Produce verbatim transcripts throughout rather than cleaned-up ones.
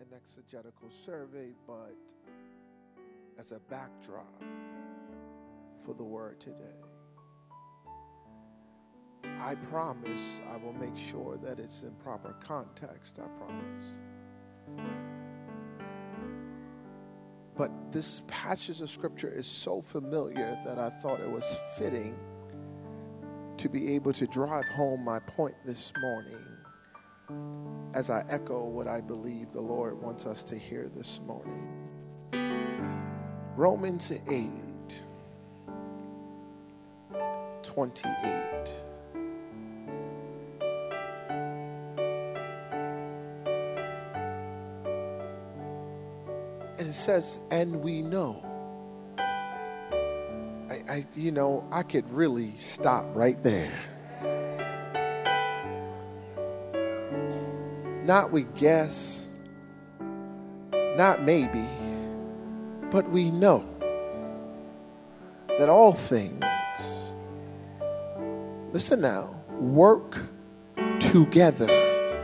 an exegetical survey, but as a backdrop for the word today. I promise I will make sure that it's in proper context, I promise. But this passage of scripture is so familiar that I thought it was fitting to be able to drive home my point this morning as I echo what I believe the Lord wants us to hear this morning. Romans eight, twenty-eight. And it says, and we know. I, I, you know, I could really stop right there. Not we guess, not maybe, but we know that all things, listen now, work together,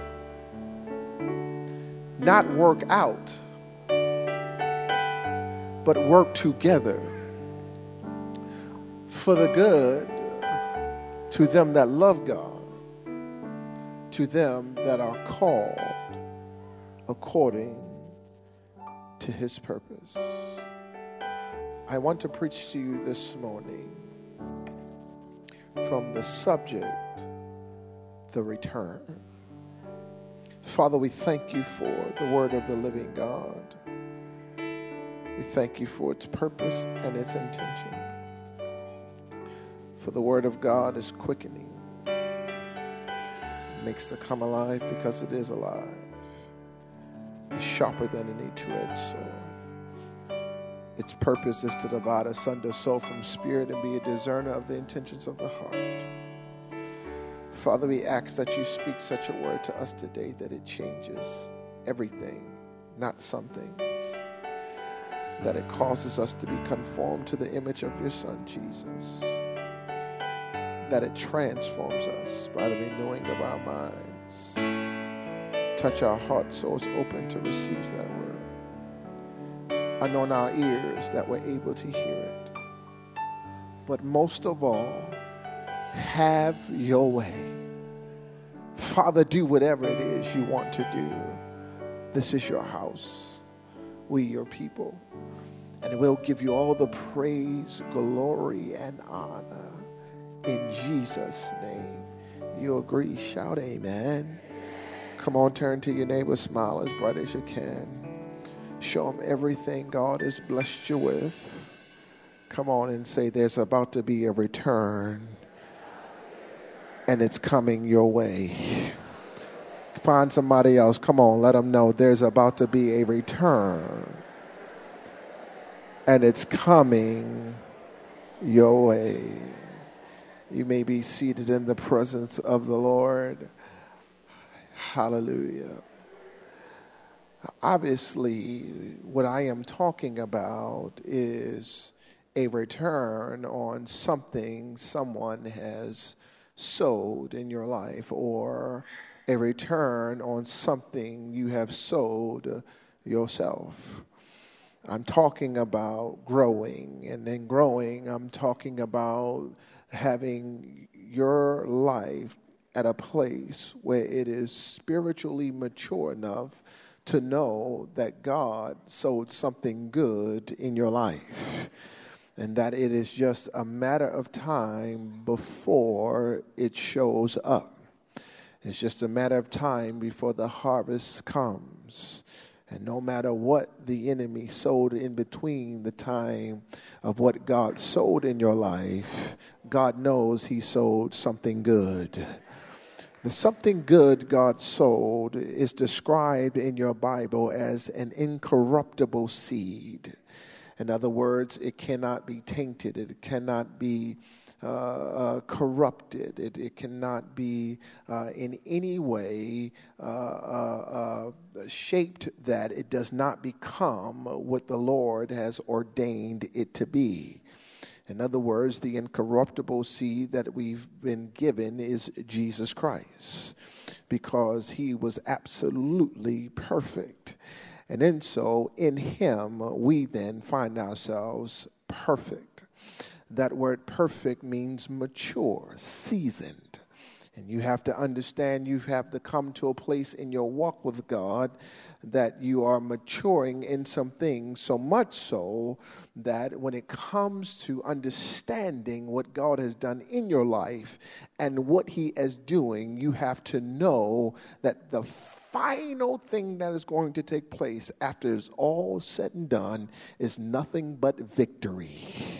not work out, but work together for the good to them that love God, to them that are called according to his purpose. I want to preach to you this morning from the subject, the return. Father, we thank you for the word of the living God. We thank you for its purpose and its intention. For the word of God is quickening. It makes it come alive because it is alive. It's sharper than any two-edged sword. Its purpose is to divide asunder soul from spirit and be a discerner of the intentions of the heart. Father, we ask that you speak such a word to us today that it changes everything, not some things. That it causes us to be conformed to the image of your Son, Jesus. That it transforms us by the renewing of our minds. Touch our heart so it's open to receive that word. Anoint our ears that we're able to hear it. But most of all, have your way. Father, do whatever it is you want to do. This is your house. We, your people. And we'll give you all the praise, glory, and honor in Jesus' name. You agree? Shout amen. Come on, turn to your neighbor, smile as bright as you can. Show them everything God has blessed you with. Come on and say there's about to be a return, and it's coming your way. Find somebody else. Come on, let them know there's about to be a return, and it's coming your way. You may be seated in the presence of the Lord. Hallelujah. Obviously, what I am talking about is a return on something someone has sowed in your life, or a return on something you have sowed yourself. I'm talking about growing, and in growing, I'm talking about having your life at a place where it is spiritually mature enough to know that God sowed something good in your life, and that it is just a matter of time before it shows up. It's just a matter of time before the harvest comes. And no matter what the enemy sowed in between the time of what God sowed in your life, God knows he sowed something good. The something good God sowed is described in your Bible as an incorruptible seed. In other words, it cannot be tainted. It cannot be uh, uh, corrupted. It, it cannot be uh, in any way uh, uh, uh, shaped that it does not become what the Lord has ordained it to be. In other words, the incorruptible seed that we've been given is Jesus Christ, because he was absolutely perfect. And then so in him, we then find ourselves perfect. That word perfect means mature, seasoned. And you have to understand, you have to come to a place in your walk with God that you are maturing in some things, so much so that when it comes to understanding what God has done in your life and what he is doing, you have to know that the final thing that is going to take place after it's all said and done is nothing but victory.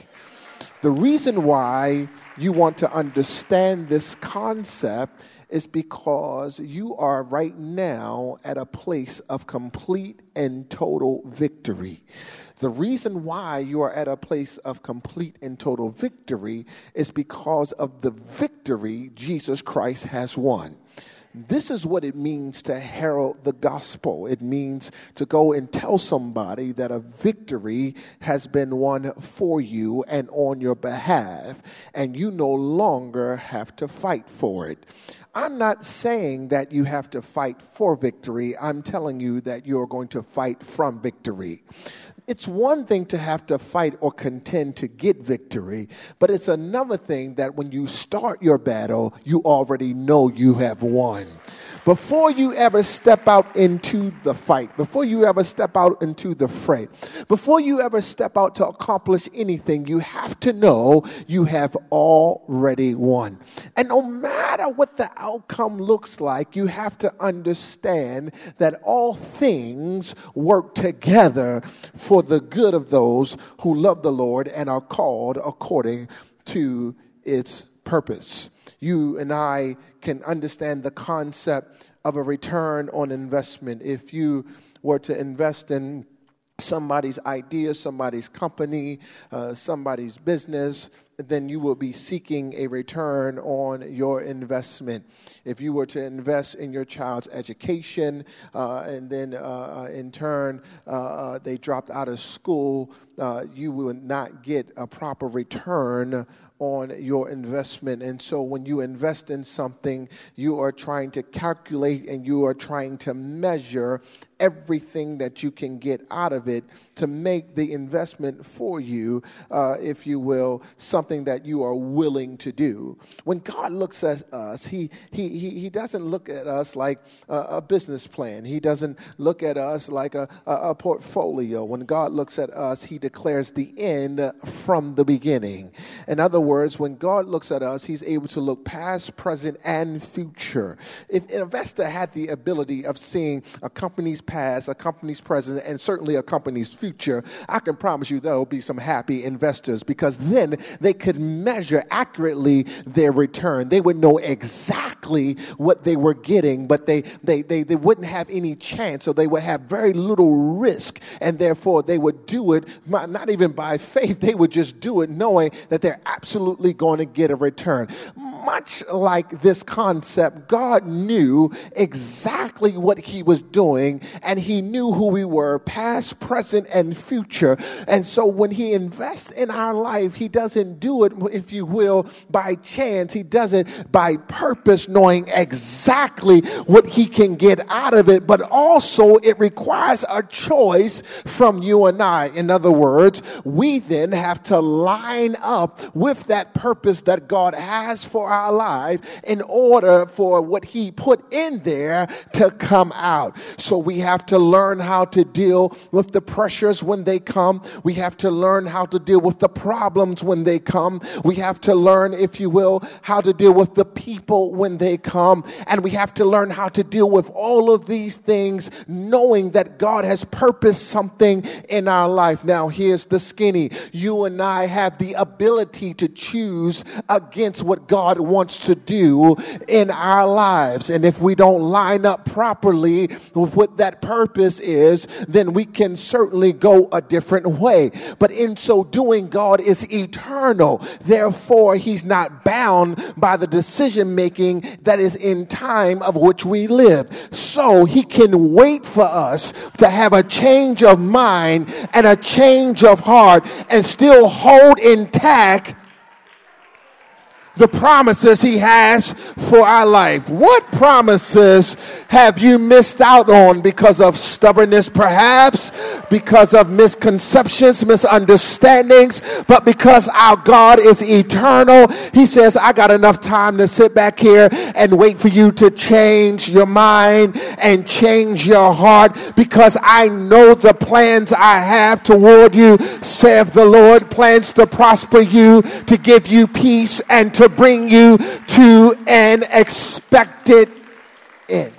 The reason why you want to understand this concept is because you are right now at a place of complete and total victory. The reason why you are at a place of complete and total victory is because of the victory Jesus Christ has won. This is what it means to herald the gospel. It means to go and tell somebody that a victory has been won for you and on your behalf, and you no longer have to fight for it. I'm not saying that you have to fight for victory. I'm telling you that you're going to fight from victory. It's one thing to have to fight or contend to get victory, but it's another thing that when you start your battle, you already know you have won. Before you ever step out into the fight, before you ever step out into the fray, before you ever step out to accomplish anything, you have to know you have already won. And no matter what the outcome looks like, you have to understand that all things work together for the good of those who love the Lord and are called according to its purpose. You and I can understand the concept of a return on investment. If you were to invest in somebody's idea, somebody's company, uh, somebody's business, then you will be seeking a return on your investment. If you were to invest in your child's education, uh, and then uh, in turn uh, they dropped out of school, uh, you will not get a proper return on your investment. And so when you invest in something, you are trying to calculate and you are trying to measure everything that you can get out of it to make the investment for you, uh, if you will, something that you are willing to do. When God looks at us, he he he, he doesn't look at us like a, a business plan. He doesn't look at us like a, a, a portfolio. When God looks at us, he declares the end from the beginning. In other words, when God looks at us, he's able to look past, present, and future. If an investor had the ability of seeing a company's past, a company's present, and certainly a company's future, I can promise you there will be some happy investors, because then they could measure accurately their return. They would know exactly what they were getting, but they, they, they, they wouldn't have any chance, or they would have very little risk, and therefore they would do it not even by faith. They would just do it knowing that they're absolutely going to get a return. Much like this concept, God knew exactly what he was doing, and he knew who we were, past, present, and future. And so when he invests in our life, he doesn't do it, if you will, by chance. He does it by purpose, knowing exactly what he can get out of it. But also it requires a choice from you and I. In other words, we then have to line up with that purpose that God has for our life in order for what he put in there to come out. So we have to learn how to deal with the pressures when they come. We have to learn how to deal with the problems when they come. We have to learn, if you will, how to deal with the people when they come. And we have to learn how to deal with all of these things, knowing that God has purposed something in our life. Now, here's the skinny. You and I have the ability to choose against what God wants to do in our lives. And if we don't line up properly with what that purpose is, then we can certainly go a different way. But in so doing, God is eternal. Therefore, he's not bound by the decision making that is in time of which we live. So he can wait for us to have a change of mind and a change of heart and still hold intact the promises he has for our life. What promises have you missed out on because of stubbornness, perhaps because of misconceptions, misunderstandings, but because our God is eternal, he says, I got enough time to sit back here and wait for you to change your mind and change your heart, because I know the plans I have toward you, saith the Lord, plans to prosper you, to give you peace, and to bring you to an expected end.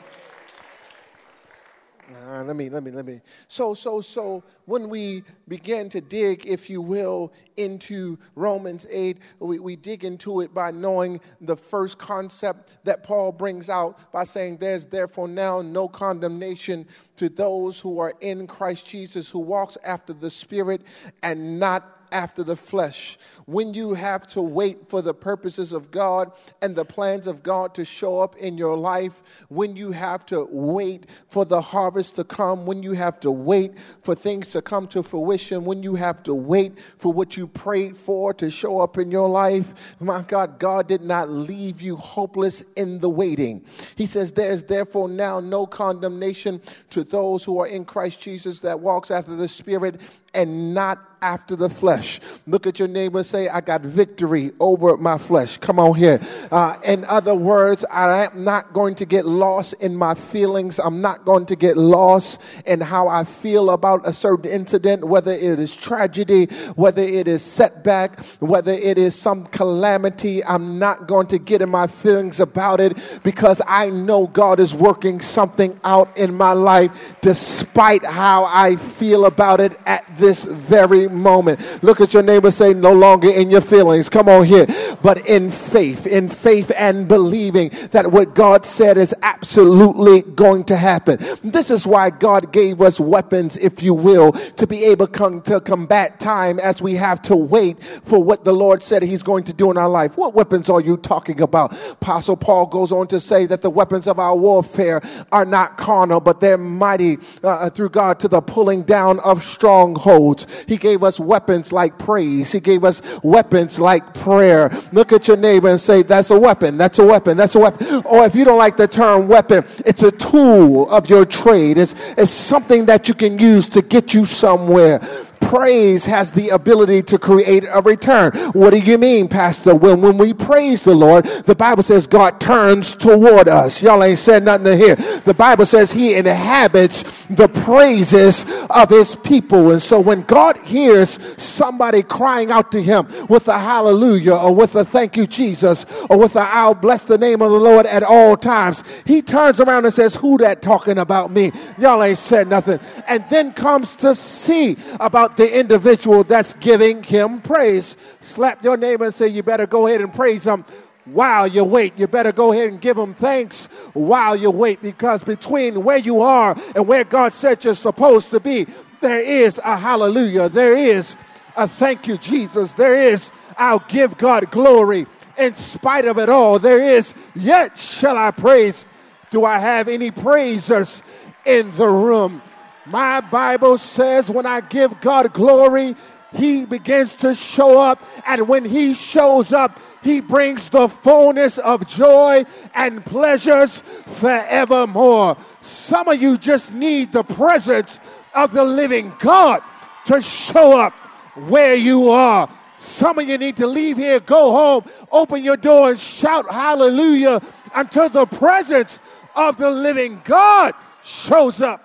Uh, let me, let me, let me. So, so, so when we begin to dig, if you will, into Romans eight, we, we dig into it by knowing the first concept that Paul brings out by saying, there's therefore now no condemnation to those who are in Christ Jesus, who walks after the Spirit and not after the flesh. When you have to wait for the purposes of God and the plans of God to show up in your life, when you have to wait for the harvest to come, when you have to wait for things to come to fruition, when you have to wait for what you prayed for to show up in your life, my God, God did not leave you hopeless in the waiting. He says, there is therefore now no condemnation to those who are in Christ Jesus, that walks after the Spirit and not after the flesh. Look at your neighbor and say, I got victory over my flesh. Come on here. Uh, in other words, I am not going to get lost in my feelings. I'm not going to get lost in how I feel about a certain incident, whether it is tragedy, whether it is setback, whether it is some calamity. I'm not going to get in my feelings about it, because I know God is working something out in my life despite how I feel about it at this very moment. Look at your neighbor, say, no longer in your feelings. Come on here. But in faith, in faith and believing that what God said is absolutely going to happen. This is why God gave us weapons, if you will, to be able come, to combat time as we have to wait for what the Lord said he's going to do in our life. What weapons are you talking about? Apostle Paul goes on to say that the weapons of our warfare are not carnal, but they're mighty uh, through God to the pulling down of strongholds. He gave us weapons like praise. He gave us weapons like prayer. Look at your neighbor and say, that's a weapon. That's a weapon. That's a weapon. Or if you don't like the term weapon, it's a tool of your trade. It's, it's something that you can use to get you somewhere. Praise has the ability to create a return. What do you mean, Pastor? When, when we praise the Lord, the Bible says God turns toward us. Y'all ain't said nothing to hear. The Bible says he inhabits the praises of his people. And so when God hears somebody crying out to him with a hallelujah, or with a thank you, Jesus, or with a I'll bless the name of the Lord at all times, he turns around and says, who that talking about me? Y'all ain't said nothing. And then comes to see about the individual that's giving him praise. Slap your neighbor and say, you better go ahead and praise him while you wait. You better go ahead and give him thanks while you wait, because between where you are and where God said you're supposed to be, there is a hallelujah. There is a thank you, Jesus. There is, I'll give God glory in spite of it all. There is, yet shall I praise. Do I have any praisers in the room? My Bible says when I give God glory, he begins to show up. And when he shows up, he brings the fullness of joy and pleasures forevermore. Some of you just need the presence of the living God to show up where you are. Some of you need to leave here, go home, open your door and shout hallelujah until the presence of the living God shows up.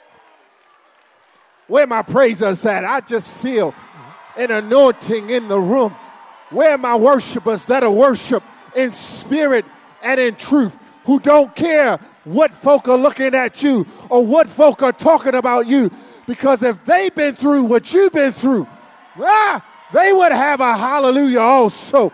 Where my praisers at? I just feel an anointing in the room. Where are my worshipers that are worship in spirit and in truth, who don't care what folk are looking at you or what folk are talking about you? Because if they've been through what you've been through, ah, they would have a hallelujah also.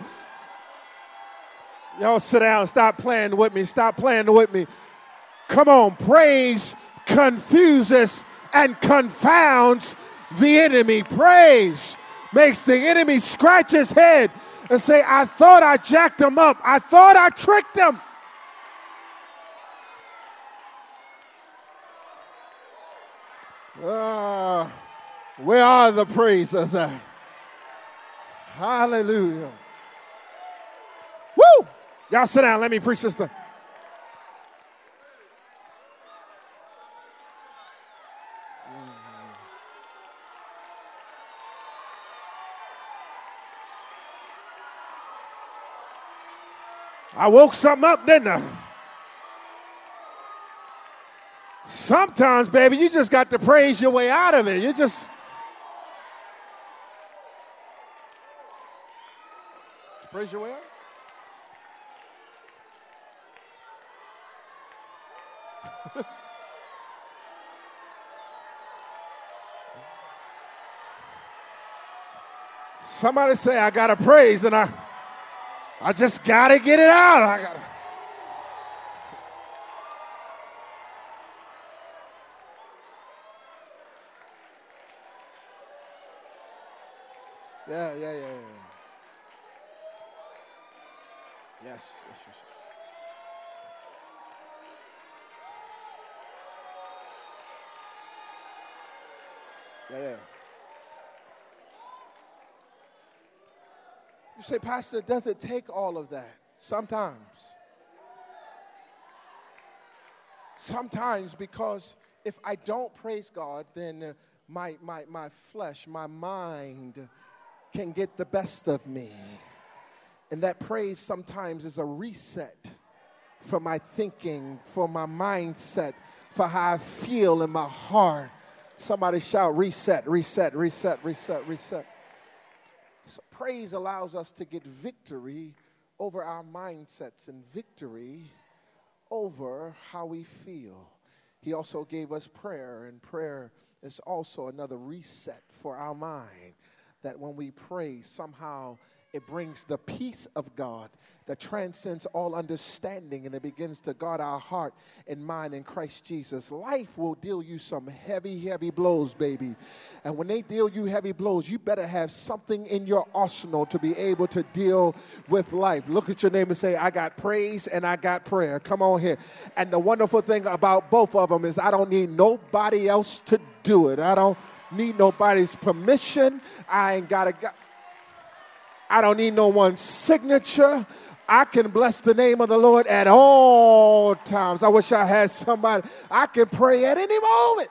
Y'all sit down. Stop playing with me. Stop playing with me. Come on. Praise confuses and confounds the enemy. Praise makes the enemy scratch his head and say, I thought I jacked him up. I thought I tricked him. Uh, where are the praisers at? Hallelujah. Y'all sit down. Let me preach this thing. I woke something up, didn't I? Sometimes, baby, you just got to praise your way out of it. You just... Praise your way out? Somebody say, I got to praise, and I... I just got to get it out. I got to. Yeah, yeah, yeah, yeah. Yes, yes, yes, yes. Yeah, yeah. You say, Pastor, does it take all of that? Sometimes. Sometimes, because if I don't praise God, then uh, my, my, my flesh, my mind can get the best of me. And that praise sometimes is a reset for my thinking, for my mindset, for how I feel in my heart. Somebody shout, reset, reset, reset, reset, reset. So praise allows us to get victory over our mindsets and victory over how we feel. He also gave us prayer, and prayer is also another reset for our mind, that when we pray, somehow it brings the peace of God that transcends all understanding, and it begins to guard our heart and mind in Christ Jesus. Life will deal you some heavy, heavy blows, baby. And when they deal you heavy blows, you better have something in your arsenal to be able to deal with life. Look at your neighbor and say, I got praise and I got prayer. Come on here. And the wonderful thing about both of them is I don't need nobody else to do it. I don't need nobody's permission. I ain't got to... I don't need no one's signature. I can bless the name of the Lord at all times. I wish I had somebody. I can pray at any moment.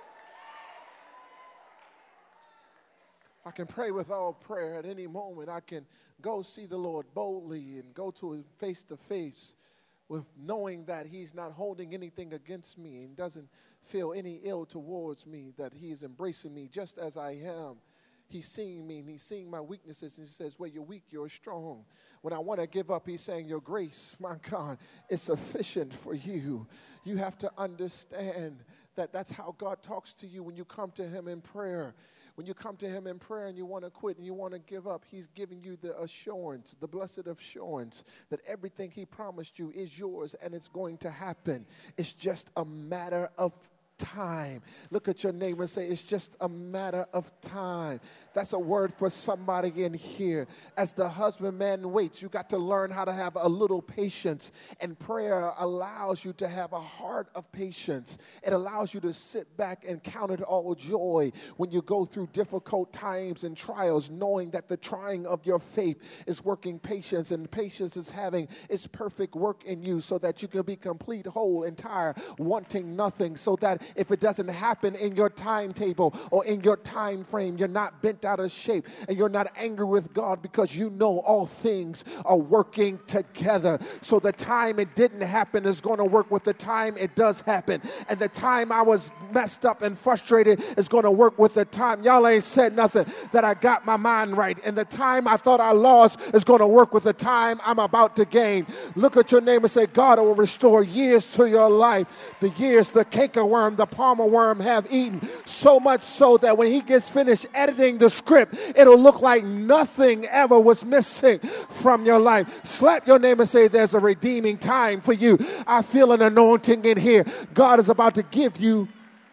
I can pray with all prayer at any moment. I can go see the Lord boldly and go to him face to face with knowing that he's not holding anything against me and doesn't feel any ill towards me, that he is embracing me just as I am. He's seeing me, and he's seeing my weaknesses, and he says, where you're weak, you're strong. When I want to give up, he's saying, your grace, my God, is sufficient for you. You have to understand that that's how God talks to you when you come to him in prayer. When you come to him in prayer and you want to quit and you want to give up, he's giving you the assurance, the blessed assurance that everything he promised you is yours and it's going to happen. It's just a matter of time. Look at your neighbor and say, it's just a matter of time. That's a word for somebody in here. As the husbandman waits, you got to learn how to have a little patience. And prayer allows you to have a heart of patience. It allows you to sit back and count it all joy when you go through difficult times and trials, knowing that the trying of your faith is working patience, and patience is having its perfect work in you so that you can be complete, whole, entire, wanting nothing, so that if it doesn't happen in your timetable or in your time frame, you're not bent out of shape and you're not angry with God, because you know all things are working together. So the time it didn't happen is going to work with the time it does happen. And the time I was messed up and frustrated is going to work with the time. Y'all ain't said nothing that I got my mind right. And the time I thought I lost is going to work with the time I'm about to gain. Look at your neighbor and say, God will restore years to your life. The years the cankerworm, the palmer worm have eaten, so much so that when he gets finished editing the script, it'll look like nothing ever was missing from your life. Slap your neighbor and say, there's a redeeming time for you. I feel an anointing in here. God is about to give you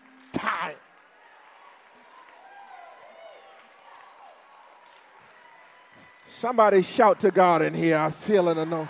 time. Somebody shout to God in here. I feel an anointing.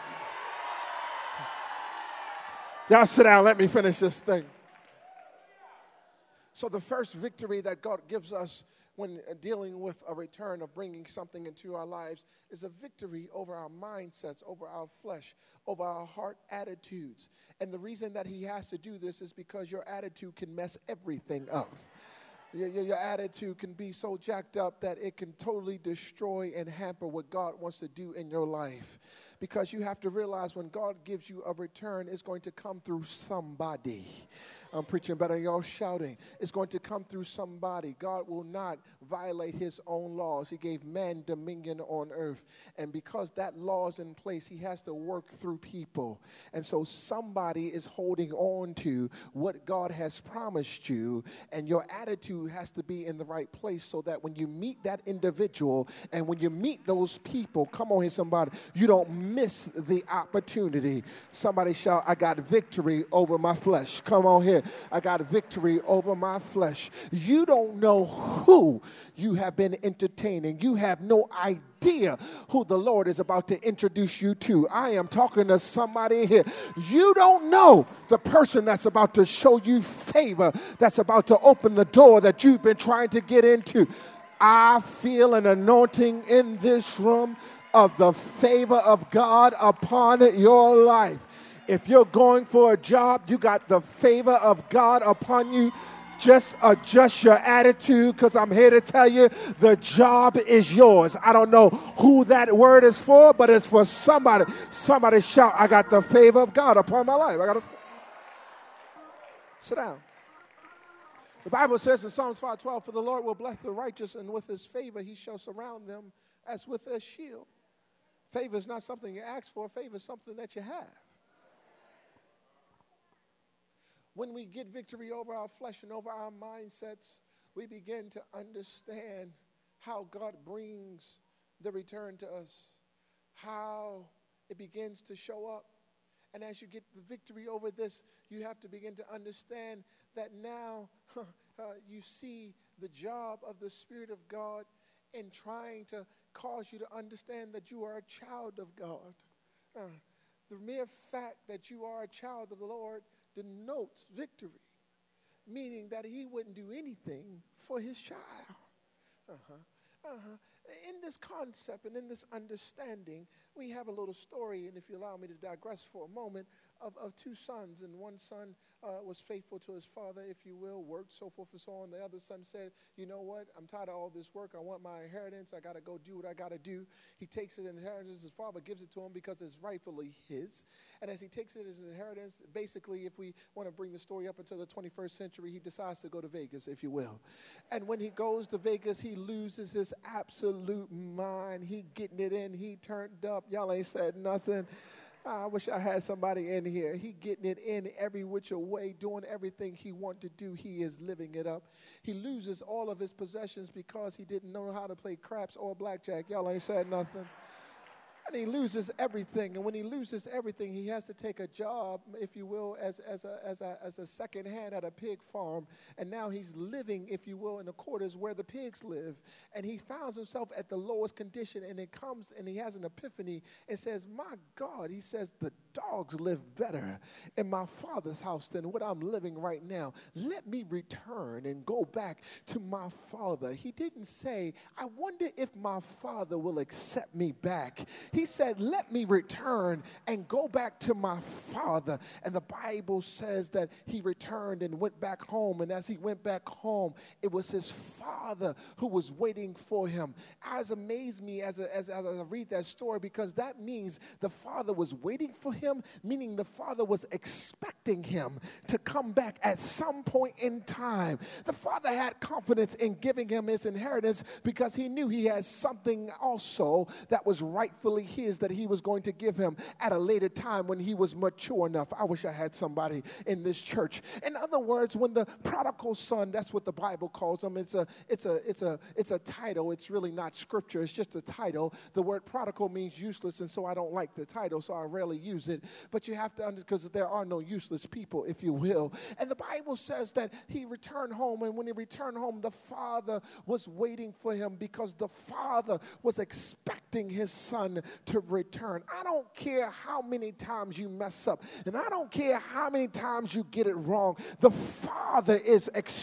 Y'all sit down. Let me finish this thing. So the first victory that God gives us when uh, dealing with a return of bringing something into our lives is a victory over our mindsets, over our flesh, over our heart attitudes. And the reason that he has to do this is because your attitude can mess everything up. Your, your, your attitude can be so jacked up that it can totally destroy and hamper what God wants to do in your life. Because you have to realize when God gives you a return, it's going to come through somebody. I'm preaching better, y'all shouting. It's going to come through somebody. God will not violate his own laws. He gave man dominion on earth. And because that law is in place, he has to work through people. And so somebody is holding on to what God has promised you. And your attitude has to be in the right place so that when you meet that individual and when you meet those people, come on here, somebody, you don't miss the opportunity. Somebody shout, I got victory over my flesh. Come on here. I got a victory over my flesh. You don't know who you have been entertaining. You have no idea who the Lord is about to introduce you to. I am talking to somebody here. You don't know the person that's about to show you favor, that's about to open the door that you've been trying to get into. I feel an anointing in this room of the favor of God upon your life. If you're going for a job, you got the favor of God upon you. Just adjust your attitude, because I'm here to tell you the job is yours. I don't know who that word is for, but it's for somebody. Somebody shout, I got the favor of God upon my life. I got to sit down. The Bible says in Psalms five twelve, for the Lord will bless the righteous, and with his favor he shall surround them as with a shield. Favor is not something you ask for. Favor is something that you have. When we get victory over our flesh and over our mindsets, we begin to understand how God brings the return to us, how it begins to show up. And as you get the victory over this, you have to begin to understand that now uh, you see the job of the Spirit of God in trying to cause you to understand that you are a child of God. Uh, the mere fact that you are a child of the Lord denotes victory, meaning that he wouldn't do anything for his child. Uh-huh. Uh-huh. In this concept and in this understanding, we have a little story, and if you allow me to digress for a moment, of, of two sons. And one son uh, was faithful to his father, if you will, worked, so forth and so on. The other son said, you know what, I'm tired of all this work. I want my inheritance. I got to go do what I got to do. He takes his inheritance. His father gives it to him because it's rightfully his. And as he takes it as his inheritance, basically, if we want to bring the story up until the twenty-first century, he decides to go to Vegas, if you will. And when he goes to Vegas, he loses his absolute mind. He getting it in. He turned up. Y'all ain't said nothing. I wish I had somebody in here. He getting it in every which way, doing everything he wanted to do. He is living it up. He loses all of his possessions because he didn't know how to play craps or blackjack. Y'all ain't said nothing. And he loses everything. And when he loses everything, he has to take a job, if you will, as, as, a, as, a, as a second hand at a pig farm. And now he's living, if you will, in the quarters where the pigs live. And he finds himself at the lowest condition. And it comes and he has an epiphany and says, my God, he says, the dogs live better in my father's house than what I'm living right now. Let me return and go back to my father. He didn't say, I wonder if my father will accept me back. He said, let me return and go back to my father. And the Bible says that he returned and went back home. And as he went back home, it was his father who was waiting for him. It amazed me as, a, as, as I read that story, because that means the father was waiting for him, meaning the father was expecting him to come back at some point in time. The father had confidence in giving him his inheritance because he knew he had something also that was rightfully his that he was going to give him at a later time when he was mature enough. I wish I had somebody in this church. In other words, when the prodigal son, that's what the Bible calls him. It's a, it's a, it's a, it's a title. It's really not scripture. It's just a title. The word prodigal means useless, and so I don't like the title, so I rarely use it. But you have to understand, because there are no useless people, if you will. And the Bible says that he returned home, and when he returned home, the father was waiting for him because the father was expecting his son to return. I don't care how many times you mess up, and I don't care how many times you get it wrong. The father is expecting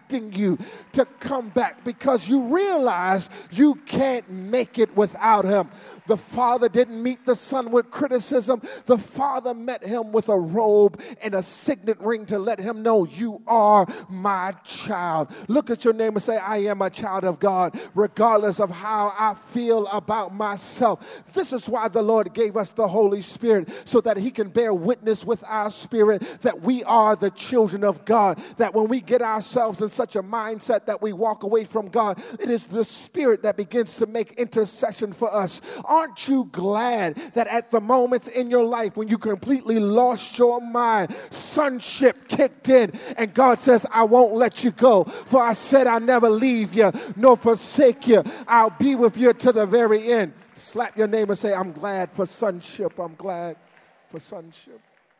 expecting you to come back because you realize you can't make it without him. The Father didn't meet the Son with criticism. The Father met him with a robe and a signet ring to let him know, you are my child. Look at your neighbor and say, I am a child of God, regardless of how I feel about myself. This is why the Lord gave us the Holy Spirit, so that he can bear witness with our spirit that we are the children of God. That when we get ourselves in such a mindset that we walk away from God, it is the Spirit that begins to make intercession for us. Aren't you glad that at the moments in your life when you completely lost your mind, sonship kicked in, and God says, I won't let you go, for I said I'll never leave you nor forsake you. I'll be with you to the very end. Slap your neighbor and say, I'm glad for sonship. I'm glad for sonship.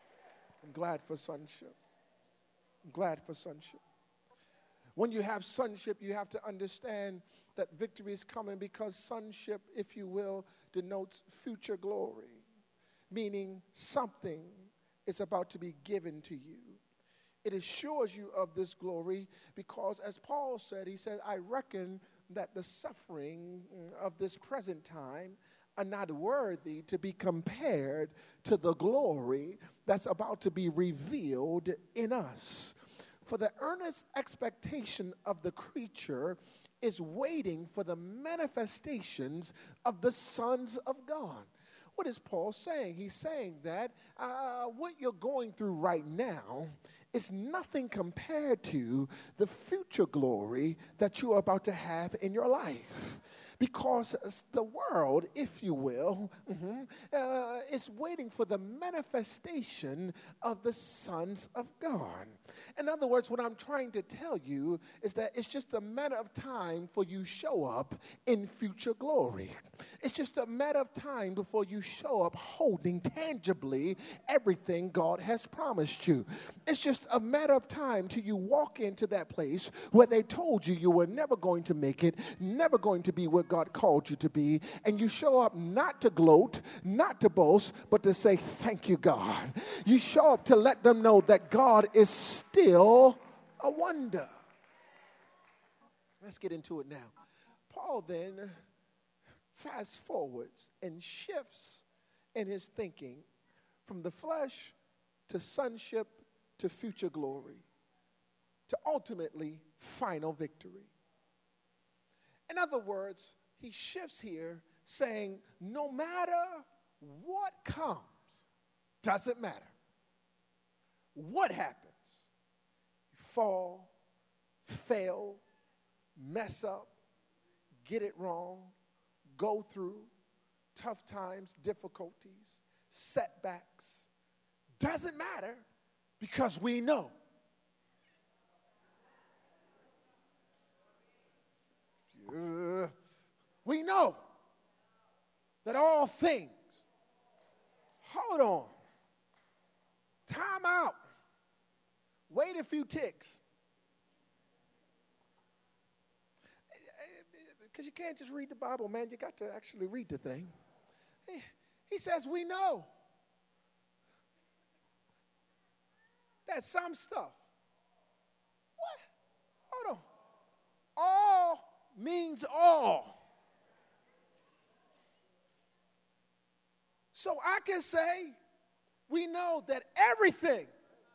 I'm glad for sonship. I'm glad for sonship. When you have sonship, you have to understand that victory is coming, because sonship, if you will, denotes future glory, meaning something is about to be given to you. It assures you of this glory because, as Paul said, he said, I reckon that the suffering of this present time are not worthy to be compared to the glory that's about to be revealed in us. For the earnest expectation of the creature is waiting for the manifestations of the sons of God. What is Paul saying? He's saying that uh, what you're going through right now is nothing compared to the future glory that you are about to have in your life. Because the world, if you will, mm-hmm, uh, is waiting for the manifestation of the sons of God. In other words, what I'm trying to tell you is that it's just a matter of time for you show up in future glory. It's just a matter of time before you show up holding tangibly everything God has promised you. It's just a matter of time till you walk into that place where they told you you were never going to make it, never going to be what God called you to be, and you show up not to gloat, not to boast, but to say, thank you, God. You show up to let them know that God is still a wonder. Let's get into it now. Paul then fast forwards and shifts in his thinking from the flesh to sonship to future glory to ultimately final victory. In other words, he shifts here saying, no matter what comes, doesn't matter what happens, you fall, fail, mess up, get it wrong, go through tough times, difficulties, setbacks, doesn't matter, because we know uh, we know that all things, hold on, time out, wait a few ticks. Because you can't just read the Bible, man. You got to actually read the thing. He, he says, we know that some stuff, what? Hold on. All means all. So I can say, we know that everything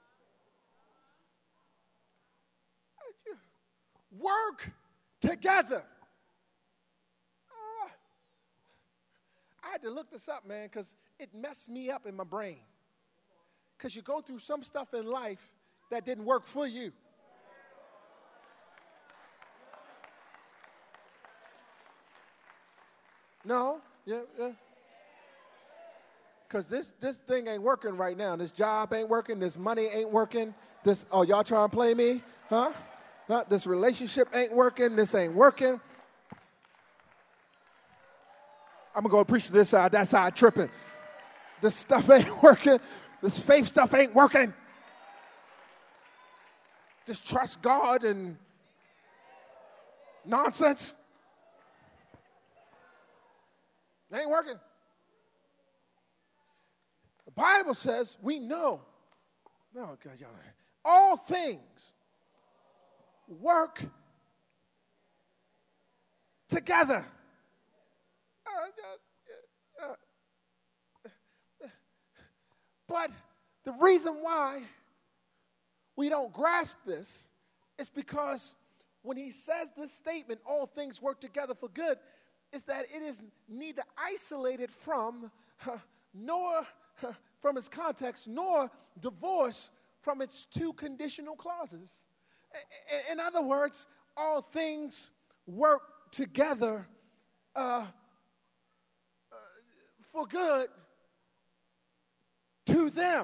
work together. I had to look this up, man, because it messed me up in my brain. Because you go through some stuff in life that didn't work for you. No? Yeah, yeah. Because this, this thing ain't working right now. This job ain't working. This money ain't working. This, oh, y'all trying to play me? Huh? huh? This relationship ain't working. This ain't working. I'm going to go preach to this side, that side tripping. This stuff ain't working. This faith stuff ain't working. Just trust God and nonsense. It ain't working. The Bible says we know. No, God, y'all. All things work together. Uh, uh, uh, but the reason why we don't grasp this is because when he says this statement, all things work together for good, is that it is neither isolated from uh, nor uh, from its context, nor divorced from its two conditional clauses. In, in other words, all things work together uh, uh, for good to them.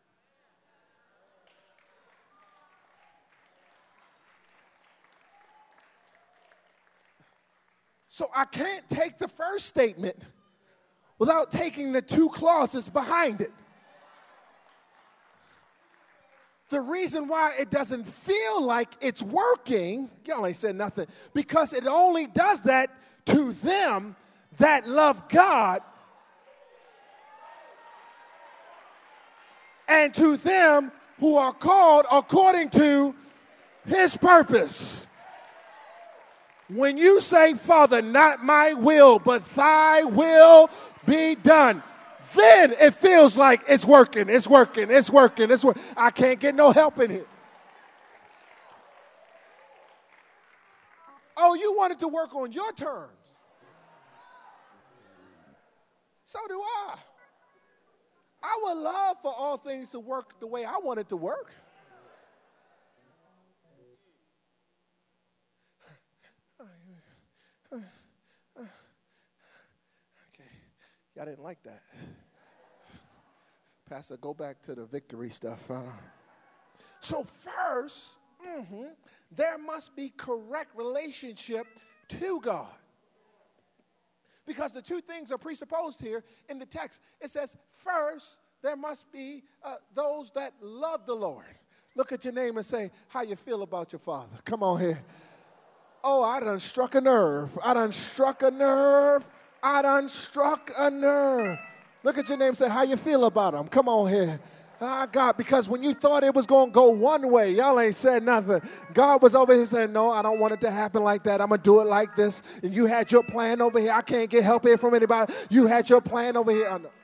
So I can't take the first statement without taking the two clauses behind it. The reason why it doesn't feel like it's working, y'all ain't said nothing, because it only does that to them that love God and to them who are called according to his purpose. When you say, Father, not my will, but thy will be done, then it feels like it's working, it's working, it's working, it's working. I can't get no help in here. Oh, you wanted to work on your terms. So do I. I would love for all things to work the way I want it to work. Okay, y'all didn't like that. Pastor, go back to the victory stuff. Uh, so first, mm-hmm, there must be correct relationship to God. Because the two things are presupposed here in the text. It says, first, there must be uh, those that love the Lord. Look at your name and say, how you feel about your father? Come on here. Oh, I done struck a nerve. I done struck a nerve. I done struck a nerve. Look at your name and say, how you feel about him? Come on here. Ah, God, because when you thought it was going to go one way, y'all ain't said nothing. God was over here saying, no, I don't want it to happen like that. I'm going to do it like this. And you had your plan over here. I can't get help here from anybody. You had your plan over here. Oh, no.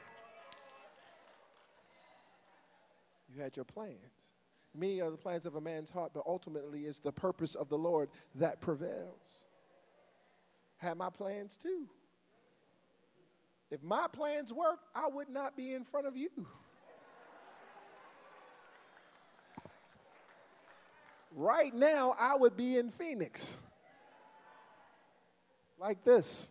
You had your plans. Many are the plans of a man's heart, but ultimately it's the purpose of the Lord that prevails. Had my plans too. If my plans work, I would not be in front of you. Right now, I would be in Phoenix. Like this.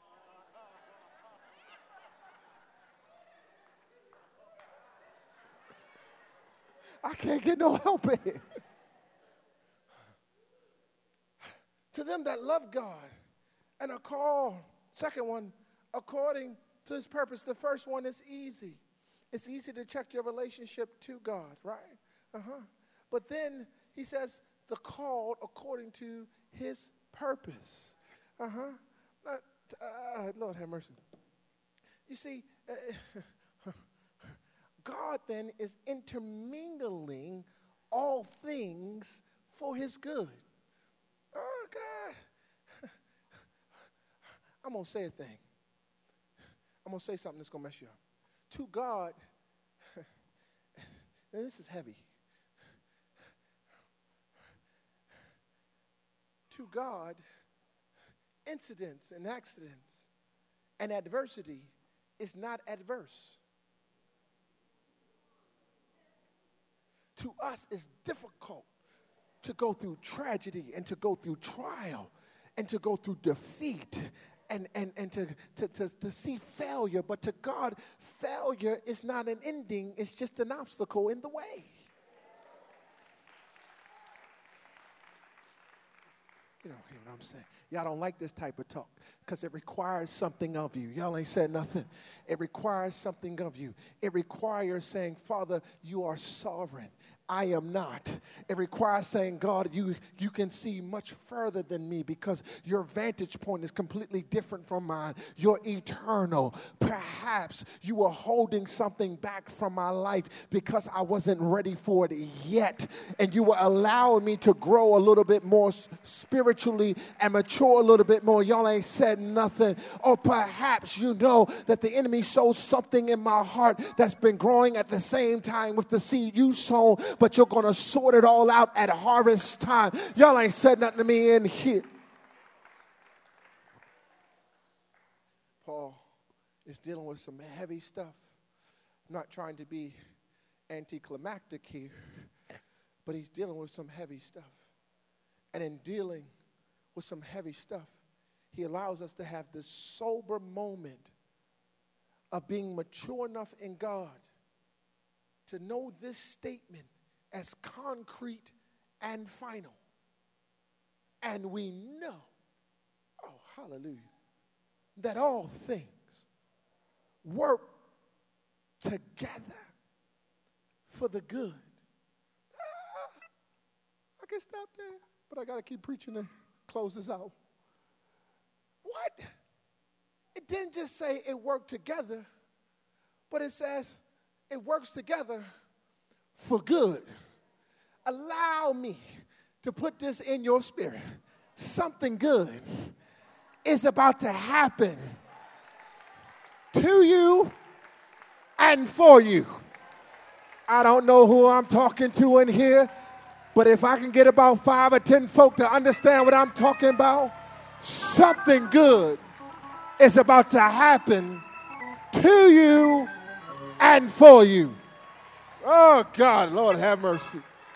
I can't get no help in it. To them that love God and are called, second one, according to his purpose. The first one is easy. It's easy to check your relationship to God, right? Uh-huh. But then he says, the called according to his purpose. Uh-huh. Uh, uh, Lord have mercy. You see, uh, God then is intermingling all things for his good. Oh, God. I'm going to say a thing. I'm going to say something that's going to mess you up. To God, and this is heavy. To God, incidents and accidents and adversity is not adverse. To us, it's difficult to go through tragedy and to go through trial and to go through defeat and, and, and to, to, to, to see failure. But to God, failure is not an ending. It's just an obstacle in the way. You don't hear what I'm saying. Y'all don't like this type of talk because it requires something of you. Y'all ain't said nothing. It requires something of you. It requires saying, Father, you are sovereign. I am not. It requires saying, God, you, you can see much further than me because your vantage point is completely different from mine. You're eternal. Perhaps you were holding something back from my life because I wasn't ready for it yet. And you were allowing me to grow a little bit more spiritually and mature a little bit more. Y'all ain't said nothing. Or perhaps you know that the enemy sows something in my heart that's been growing at the same time with the seed you sown, but you're going to sort it all out at harvest time. Y'all ain't said nothing to me in here. Paul is dealing with some heavy stuff. I'm not trying to be anticlimactic here, but he's dealing with some heavy stuff. And in dealing with some heavy stuff, he allows us to have this sober moment of being mature enough in God to know this statement as concrete and final. And we know, oh, hallelujah, that all things work together for the good. Ah, I can stop there, but I got to keep preaching and close this out. What? It didn't just say it worked together, but it says it works together for good. Allow me to put this in your spirit. Something good is about to happen to you and for you. I don't know who I'm talking to in here, but if I can get about five or ten folk to understand what I'm talking about, something good is about to happen to you and for you. Oh, God, Lord have mercy.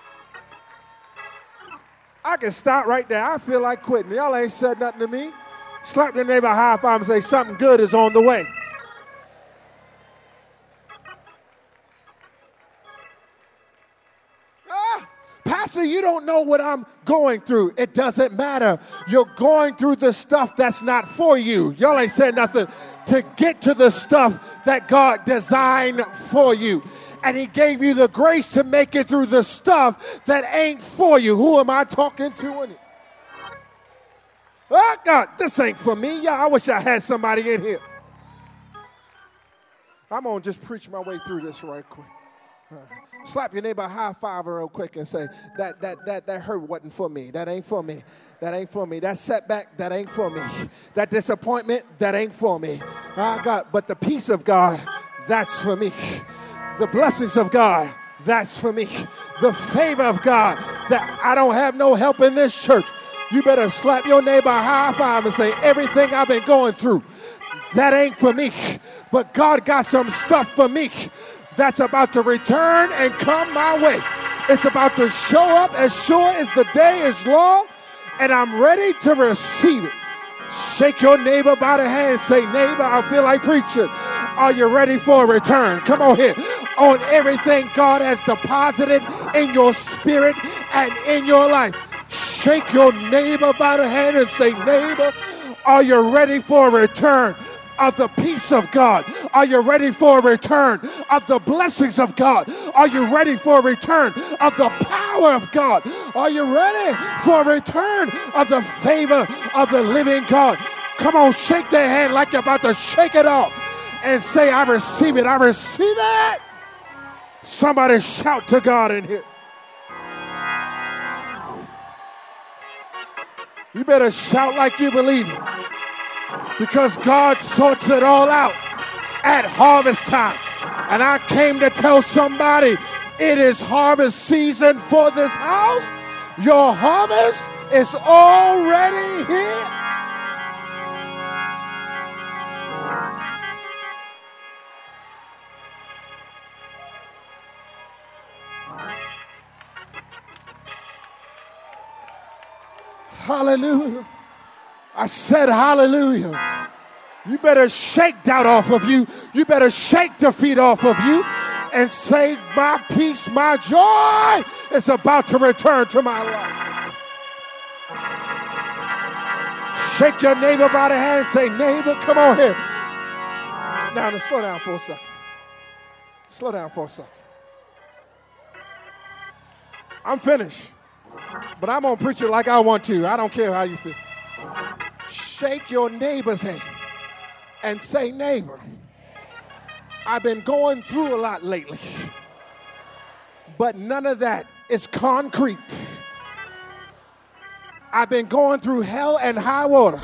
I can stop right there. I feel like quitting. Y'all ain't said nothing to me. Slap your neighbor high five and say something good is on the way. Ah, Pastor, you don't know what I'm going through. It doesn't matter. You're going through the stuff that's not for you. Y'all ain't said nothing. To get to the stuff that God designed for you. And he gave you the grace to make it through the stuff that ain't for you. Who am I talking to in it? Oh, God, this ain't for me. Yeah, I wish I had somebody in here. I'm going to just preach my way through this right quick. Uh, slap your neighbor high five real quick and say, that, that, that, that hurt wasn't for me. That ain't for me. That ain't for me. That setback, that ain't for me. That disappointment, that ain't for me. Oh, God, but the peace of God, that's for me. The blessings of God, that's for me. The favor of God, that I don't have no help in this church. You better slap your neighbor high five and say, everything I've been going through, that ain't for me. But God got some stuff for me that's about to return and come my way. It's about to show up as sure as the day is long, and I'm ready to receive it. Shake your neighbor by the hand. Say, neighbor, I feel like preaching. Are you ready for a return? Come on here. On everything God has deposited in your spirit and in your life. Shake your neighbor by the hand and say, neighbor, are you ready for a return of the peace of God? Are you ready for a return of the blessings of God? Are you ready for a return of the power of God? Are you ready for a return of the favor of the living God? Come on, shake their hand like you're about to shake it off and say, I receive it. I receive it. Somebody shout to God in here. You better shout like you believe it. Because God sorts it all out at harvest time. And I came to tell somebody it is harvest season for this house. Your harvest is already here. Hallelujah. I said hallelujah. You better shake doubt off of you. You better shake defeat off of you and say, my peace, my joy is about to return to my life. Shake your neighbor by the hand and say, neighbor, come on here. Now, now slow down for a second. Slow down for a second. I'm finished. But I'm going to preach it like I want to. I don't care how you feel. Shake your neighbor's hand and say, neighbor, I've been going through a lot lately, but none of that is concrete. I've been going through hell and high water,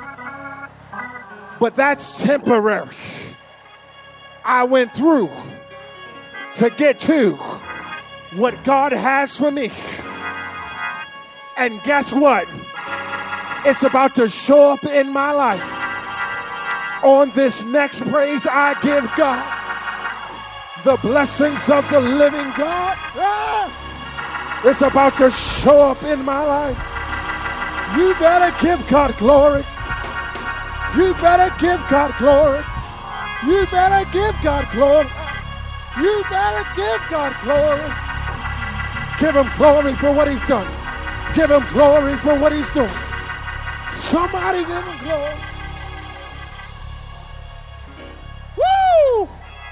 but that's temporary. I went through to get to what God has for me. And guess what? It's about to show up in my life. On this next praise I give God, the blessings of the living God, ah, it's about to show up in my life. You better give God glory. You better give God glory. You better give God glory. You better give God glory. Give him glory for what he's done. Give him glory for what he's doing. Somebody give him glory. Woo!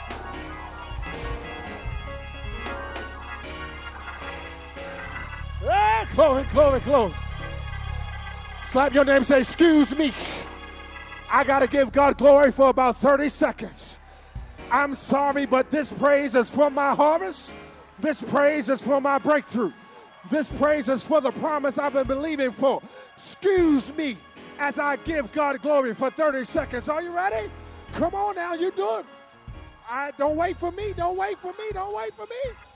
Ah, glory, glory, glory. Slap your name and say, excuse me. I got to give God glory for about thirty seconds. I'm sorry, but this praise is for my harvest. This praise is for my breakthrough. This praise is for the promise I've been believing for. Excuse me as I give God glory for thirty seconds. Are you ready? Come on now, you do it. I, don't wait for me. Don't wait for me. Don't wait for me.